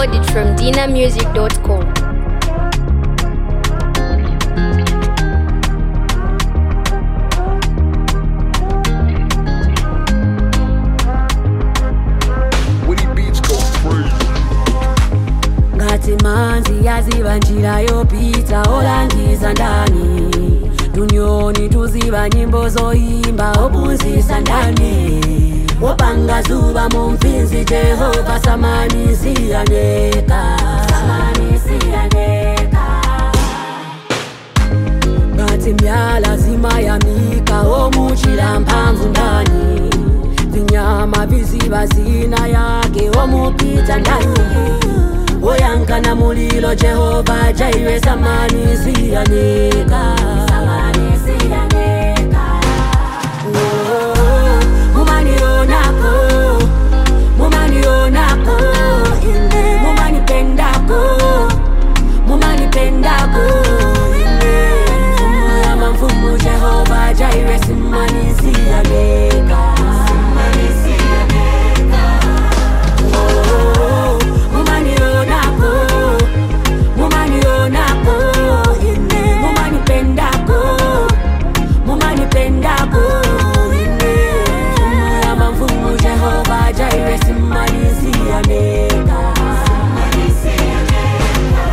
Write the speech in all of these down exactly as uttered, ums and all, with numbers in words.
Download it from dina music dot com. Manzi yaziba njira yopita olangiza ndani dunyoni tuziba nyimbo zoimba obunzisa ndani wopanga zuba mumfinzi Jehova samani siyaneka samani siyaneka ngati myala zima ya mika omuchira mpamvu ndani vinyama viziba zina yake omupita ndani Oyankana mulilo Jehova Jireh samani siyaneka samani siyaneka oh mumanionako mumanionako ine mumanipendako mumanipendako ine mfumu ya mfumu Jehova Jireh samani siyaneka samani siyaneka oh mumanionako mumanionako ine mumanipendako mumanipendako ine mfumu ya mfumu Jehova Jireh samani siyaneka samani siyaneka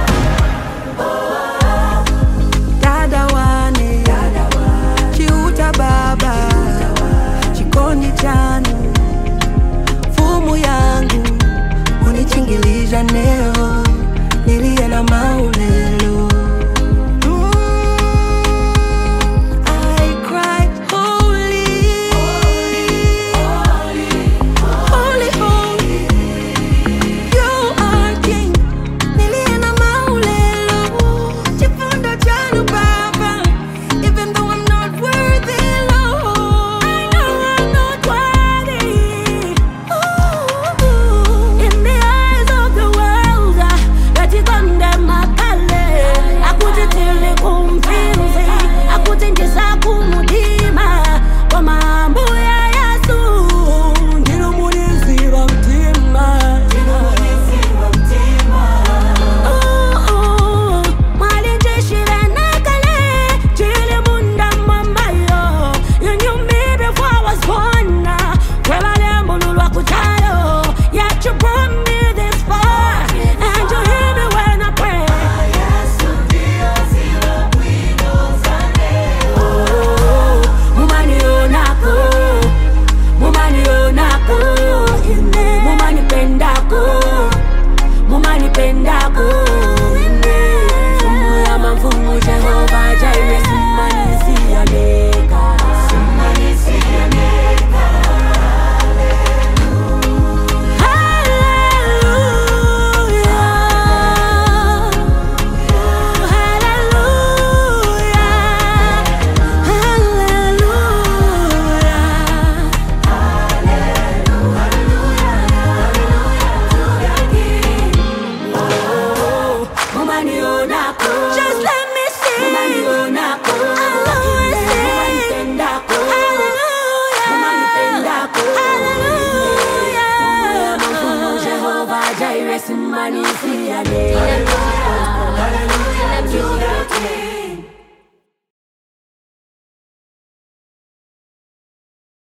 oh dada wane dada wane chiuta baba chikoni chanu fumu yangu unichingilija neo nilie na maulelo mm, I cry holy holy holy holy you are king nilie na maulelo chifundo chanu baba even though I'm not worthy Lord I know I'm not worthy ooh, in the eyes of the world that you condemn makale akutitile kumfinzi akutindisa kumudima kwa mambo ya Yesu ndilo muniziba mtima ndilo muniziba mtima oh oh mwalijishire nakale chile munda mambayo you knew me before I was born kweba lembo lulwa kuchayo yet you brought me this far and you hear me when I pray oh mumanionako mumanionako ine mumanipendako mumanipendako ine mfumu ya mfumu Jehova Jireh samani siyaneka samani siyaneka just let me see mumanionako mumanipendako mumanipendako hallelujah mfumu Jehova Jireh samani siyaneka dina music dot com.